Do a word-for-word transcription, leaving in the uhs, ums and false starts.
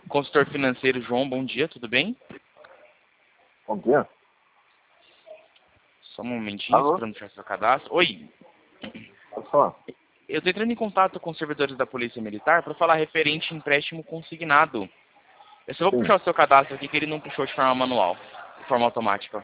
Consultor financeiro João, bom dia, tudo bem? Bom dia. Só um momentinho, Alô? esperando fechar seu cadastro. Oi, Pode falar. eu estou entrando em contato com os servidores da Polícia Militar para falar referente a empréstimo consignado. Eu só vou Sim. puxar o seu cadastro aqui, que ele não puxou de forma manual, de forma automática.